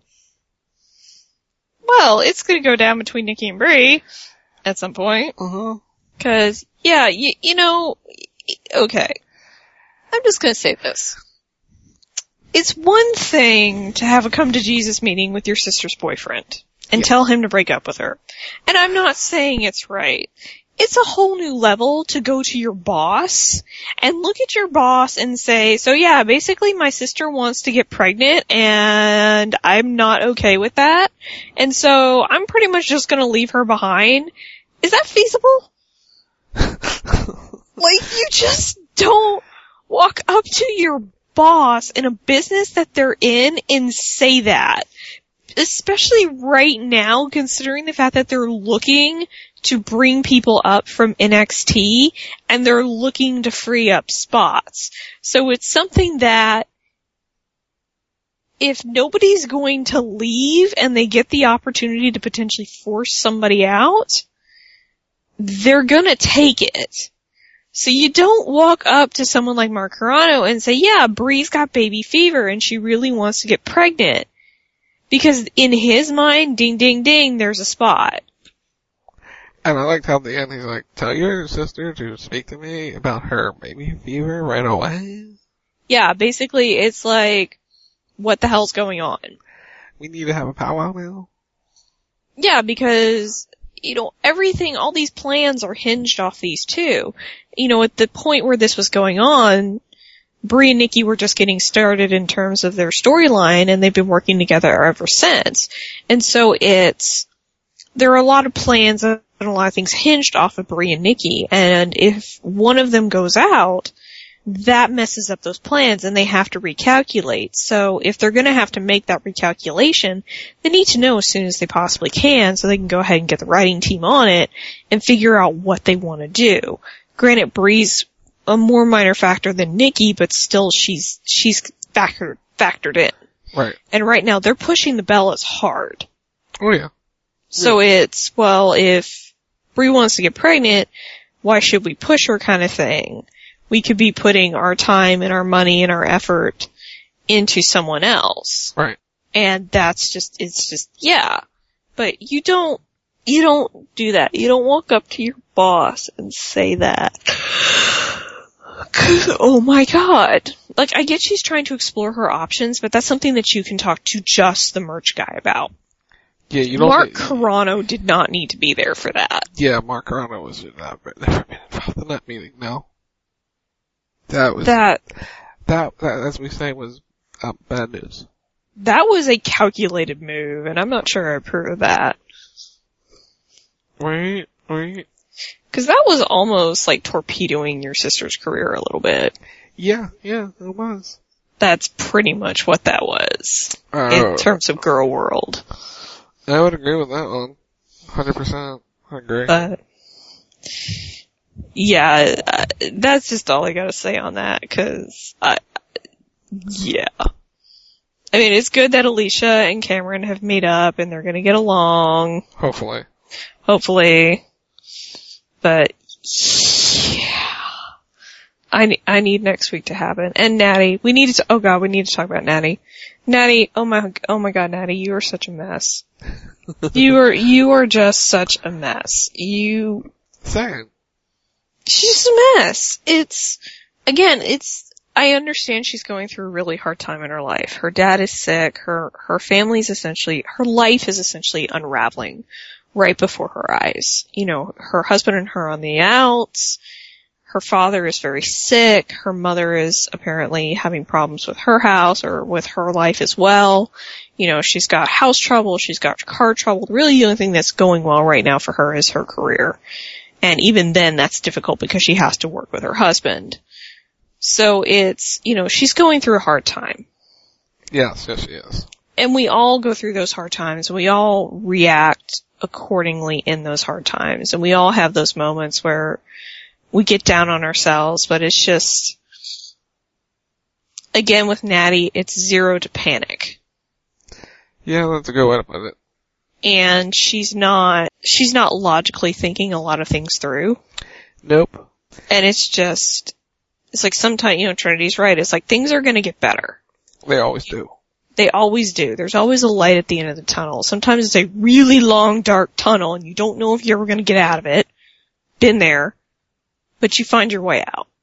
well, it's gonna go down between Nikki and Brie at some point. Uh-huh. Cause, yeah, you, you know, okay. I'm just gonna say this. It's one thing to have a come to Jesus meeting with your sister's boyfriend and yeah. tell him to break up with her. And I'm not saying it's right. It's a whole new level to go to your boss and look at your boss and say, so yeah, basically my sister wants to get pregnant and I'm not okay with that. And so I'm pretty much just gonna leave her behind. Is that feasible? Like, you just don't walk up to your boss in a business that they're in and say that. Especially right now, considering the fact that they're looking to bring people up from N X T and they're looking to free up spots. So it's something that if nobody's going to leave and they get the opportunity to potentially force somebody out, they're gonna take it. So you don't walk up to someone like Mark Carrano and say, yeah, Brie's got baby fever and she really wants to get pregnant. Because in his mind, ding, ding, ding, there's a spot. And I liked how at the end he's like, tell your sister to speak to me about her baby fever right away. Yeah, basically it's like, what the hell's going on? We need to have a powwow now? Yeah, because, you know, everything, all these plans are hinged off these two. You know, at the point where this was going on, Brie and Nikki were just getting started in terms of their storyline, and they've been working together ever since. And so it's, there are a lot of plans and a lot of things hinged off of Brie and Nikki, and if one of them goes out, that messes up those plans and they have to recalculate. So if they're gonna have to make that recalculation, they need to know as soon as they possibly can so they can go ahead and get the writing team on it and figure out what they want to do. Granted, Brie's a more minor factor than Nikki, but still she's, she's factored, factored in. Right. And right now they're pushing the Bellas hard. Oh yeah. So yeah. it's, well, if Brie wants to get pregnant, why should we push her kind of thing? We could be putting our time and our money and our effort into someone else. Right. And that's just, it's just, yeah. But you don't, you don't do that. You don't walk up to your boss and say that. Cause, oh my god. Like, I get she's trying to explore her options, but that's something that you can talk to just the merch guy about. Yeah, you don't. Mark think, Carrano did not need to be there for that. Yeah, Mark Carrano was not, never been involved in that meeting, no. That was, that, that, that, as we say, was um, bad news. That was a calculated move, and I'm not sure I approve of that. Right, right. Cause that was almost like torpedoing your sister's career a little bit. Yeah, yeah, it was. That's pretty much what that was. Uh, in terms of Girl World. I would agree with that one. one hundred percent. I agree. But, yeah, uh, that's just all I gotta say on that, cause I, yeah. I mean, it's good that Alicia and Cameron have made up and they're gonna get along. Hopefully. Hopefully. But, yeah. I need, I need next week to happen. And Natty, we need to, oh god, we need to talk about Natty. Natty, oh my, oh my god, Natty, you are such a mess. you are, you are just such a mess. You, Same. She's just a mess. It's, again, it's, I understand she's going through a really hard time in her life. Her dad is sick, her, her family's essentially, her life is essentially unraveling right before her eyes. You know, her husband and her on the outs, her father is very sick, her mother is apparently having problems with her house or with her life as well. You know, she's got house trouble, she's got car trouble. Really the only thing that's going well right now for her is her career. And even then, that's difficult because she has to work with her husband. So it's, you know, she's going through a hard time. Yes, yes, she is. And we all go through those hard times. We all react accordingly in those hard times. And we all have those moments where we get down on ourselves, but it's just, again, with Natty, it's zero to panic. Yeah, that's a good way to put it. And she's not, she's not logically thinking a lot of things through. Nope. And it's just, it's like sometimes, you know, Trinity's right. It's like things are going to get better. They always do. They always do. There's always a light at the end of the tunnel. Sometimes it's a really long, dark tunnel and you don't know if you're ever going to get out of it. Been there. But you find your way out.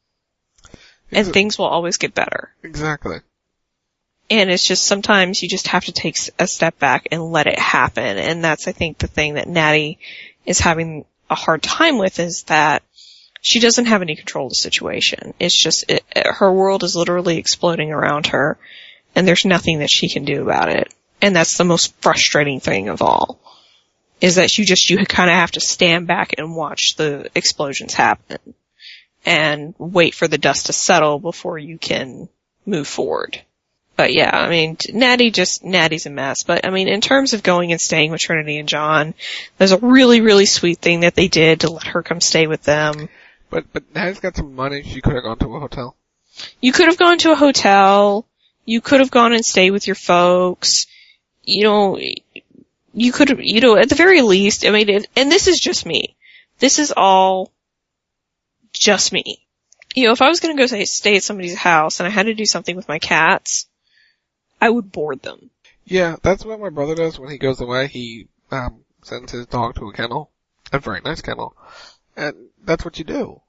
And Exa- things will always get better. Exactly. And it's just sometimes you just have to take a step back and let it happen. And that's, I think, the thing that Natty is having a hard time with is that she doesn't have any control of the situation. It's just, it, it, her world is literally exploding around her. And there's nothing that she can do about it. And that's the most frustrating thing of all. Is that you just, you kind of have to stand back and watch the explosions happen. And wait for the dust to settle before you can move forward. But yeah, I mean, Natty just, Natty's a mess. But I mean, in terms of going and staying with Trinity and John, there's a really, really sweet thing that they did to let her come stay with them. But, but Natty's got some money. She could have gone to a hotel. You could have gone to a hotel. You could have gone and stayed with your folks. You know, you could have, you know, at the very least, I mean, it, and this is just me. This is all just me. You know, if I was going to go say, stay at somebody's house and I had to do something with my cats, I would board them. Yeah, that's what my brother does when he goes away. He um sends his dog to a kennel, a very nice kennel, and that's what you do.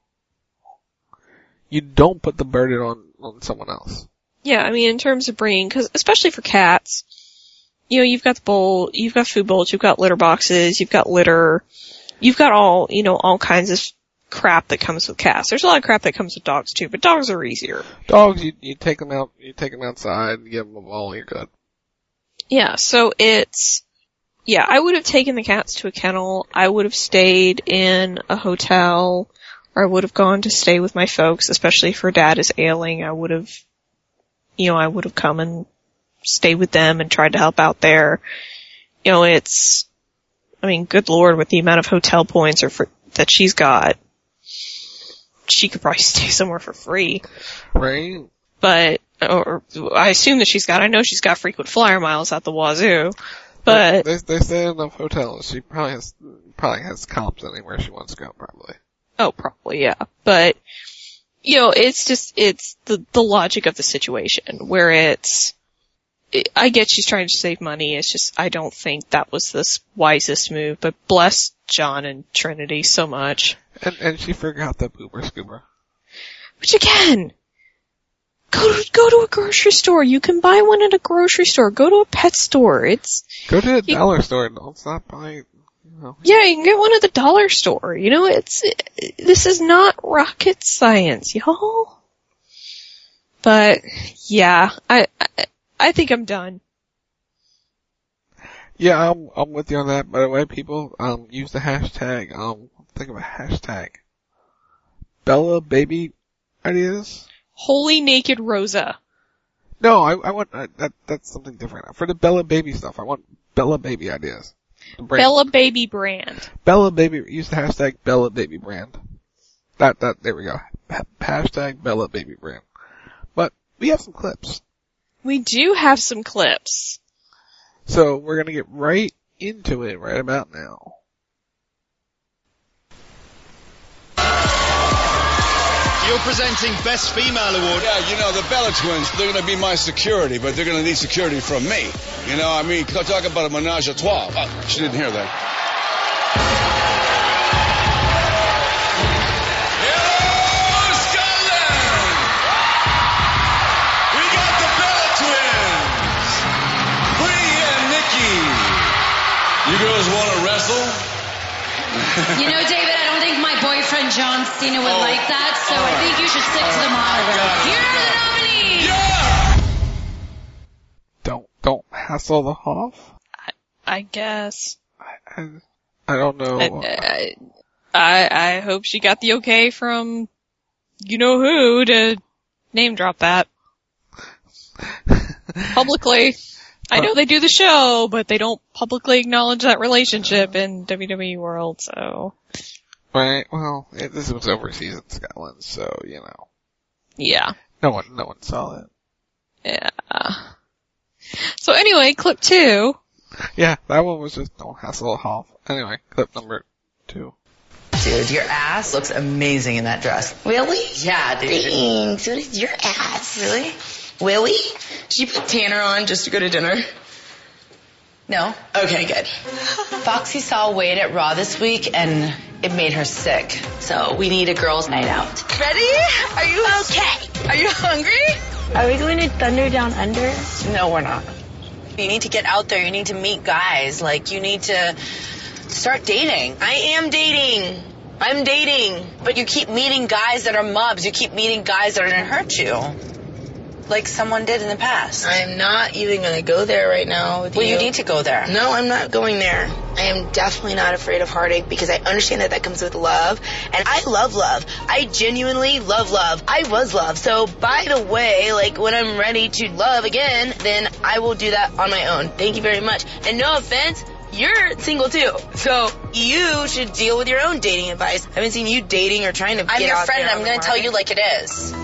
You don't put the burden on, on someone else. Yeah, I mean, in terms of bringing, cause especially for cats, you know, you've got the bowl, you've got food bowls, you've got litter boxes, you've got litter, you've got all, you know, all kinds of crap that comes with cats. There's a lot of crap that comes with dogs too, but dogs are easier. Dogs, you, you take them out, you take them outside, you give them a ball, you're good. Yeah, so it's, yeah, I would have taken the cats to a kennel, I would have stayed in a hotel, or I would have gone to stay with my folks, especially if her dad is ailing, I would have, you know, I would have come and stayed with them and tried to help out there. You know, it's, I mean, good Lord, with the amount of hotel points or for, that she's got, she could probably stay somewhere for free. Right. But, or, I assume that she's got, I know she's got frequent flyer miles out the wazoo. But, they, they stay in enough hotels. She probably has, probably has comps anywhere she wants to go, probably. Oh, probably, yeah. But, you know, it's just, it's the, the logic of the situation where it's, it, I get she's trying to save money. It's just, I don't think that was the wisest move, but bless John and Trinity so much. And, and she forgot the boober scooper. Which again, go to, go to a grocery store. You can buy one at a grocery store. Go to a pet store. It's, go to the you, dollar store. Don't stop by, you know. Yeah, you can get one at the dollar store. You know, it's, it, this is not rocket science, y'all. But, yeah, I, I, I think I'm done. Yeah, I'm, I'm with you on that. By the way, people, um, use the hashtag, um, think of a hashtag. Bella Baby Ideas? Holy Naked Rosa. No, I, I want, uh, that, that's something different. For the Bella Baby stuff, I want Bella Baby Ideas. Bella Baby Brand. Bella Baby, use the hashtag Bella Baby Brand. That, that, there we go. Ha- hashtag Bella Baby Brand. But, we have some clips. We do have some clips. So, we're gonna get right into it right about now. You're presenting Best Female Award. Yeah, you know, the Bella Twins, they're going to be my security, but they're going to need security from me. You know, I mean, talk about a menage a trois. Oh, she didn't hear that. Hello, Scotland! We got the Bella Twins! Bree and Nikki. You girls want to wrestle? You know, David, I don't think my boyfriend John Cena would oh. like that, so right. I think you should stick oh. to the monitor. Here are the nominees! Yeah! Don't, don't hassle the Hoff? I, I guess. I, I, I don't know. I, I, I, I hope she got the okay from you know who to name drop that. Publicly. I know they do the show, but they don't publicly acknowledge that relationship in W W E world, so. Right, well, it, this was overseas in Scotland, so, you know. Yeah. No one, no one saw it. Yeah. So anyway, clip two. Yeah, that one was just don't hassle Hoff. Anyway, clip number two. Dude, your ass looks amazing in that dress. Really? Yeah, dude. Thanks. What is your ass? Really? Willie? Did you put tanner on just to go to dinner? No. Okay, good. Foxy saw Wade at Raw this week, and it made her sick. So we need a girls' night out. Ready? Are you okay? Are you hungry? Are we going to Thunder Down Under? No, we're not. You need to get out there. You need to meet guys. Like, you need to start dating. I am dating. I'm dating. But you keep meeting guys that are mubs. You keep meeting guys that are going to hurt you. Like someone did in the past. I'm not even going to go there right now with well, you. Well, you need to go there. No, I'm not going there. I am definitely not afraid of heartache because I understand that that comes with love. And I love love. I genuinely love love. I was love. So, by the way, like, when I'm ready to love again, then I will do that on my own. Thank you very much. And no offense, you're single too. So, you should deal with your own dating advice. I haven't seen you dating or trying to I'm get your out friend there and I'm going to tell you like it is.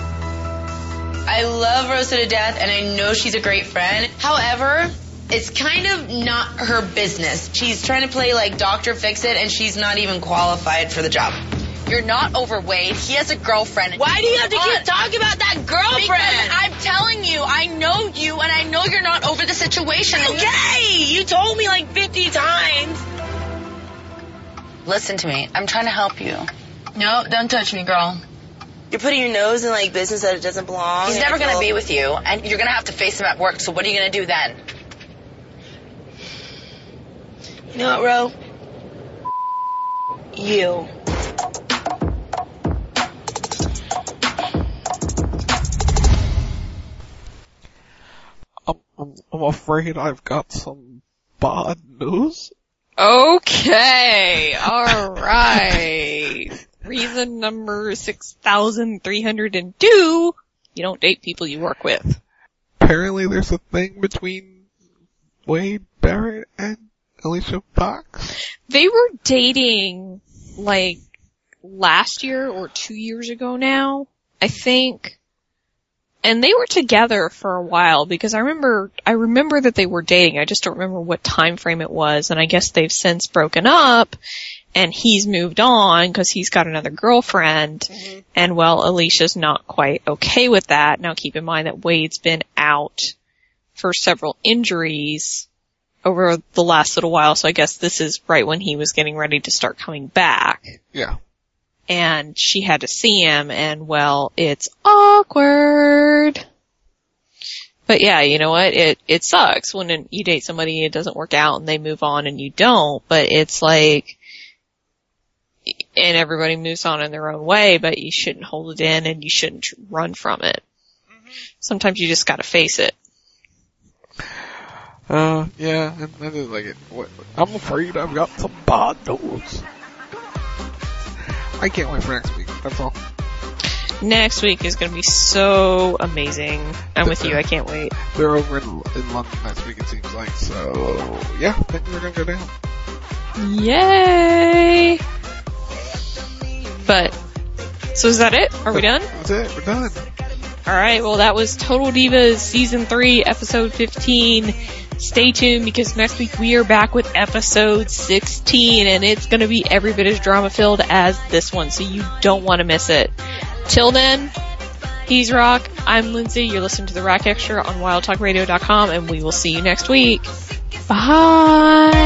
I love Rosa to death, and I know she's a great friend. However, it's kind of not her business. She's trying to play like Doctor Fix-It, and she's not even qualified for the job. You're not overweight. He has a girlfriend. Why do you have to keep talking about that girlfriend? Because I'm telling you, I know you, and I know you're not over the situation. Okay, you told me like fifty times. Listen to me. I'm trying to help you. No, don't touch me, girl. You're putting your nose in, like, business that it doesn't belong. He's never going to be with you, and you're going to have to face him at work, so what are you going to do then? You know what, Ro? You. I'm, I'm, I'm afraid I've got some bad news. Okay, alright. Reason number six thousand three hundred two, you don't date people you work with. Apparently there's a thing between Wade Barrett and Alicia Fox. They were dating, like, last year or two years ago now, I think. And they were together for a while because I remember, I remember that they were dating. I just don't remember what time frame it was. And I guess they've since broken up and he's moved on because he's got another girlfriend. Mm-hmm. And well, Alicia's not quite okay with that. Now keep in mind that Wade's been out for several injuries over the last little while. So I guess this is right when he was getting ready to start coming back. Yeah. And she had to see him, and well, it's awkward. But yeah, you know what? It it sucks when you date somebody, it doesn't work out, and they move on, and you don't. But it's like, and everybody moves on in their own way, but you shouldn't hold it in, and you shouldn't run from it. Mm-hmm. Sometimes you just gotta face it. Uh, yeah, and I just like it. I'm afraid I've got some bad news. I can't wait for next week, that's all. Next week is going to be so amazing. I'm with you, I can't wait. They're over in, in London next week, it seems like, so yeah, things are going to go down. Yay! But, so is that it? Are we done? That's it, we're done. Alright, well that was Total Divas Season three, Episode fifteen. Stay tuned because next week we are back with episode sixteen and it's going to be every bit as drama filled as this one, so you don't want to miss it. Till then, he's Rock, I'm Lindsay, you're listening to the Rock Extra on wild talk radio dot com and we will see you next week. Bye!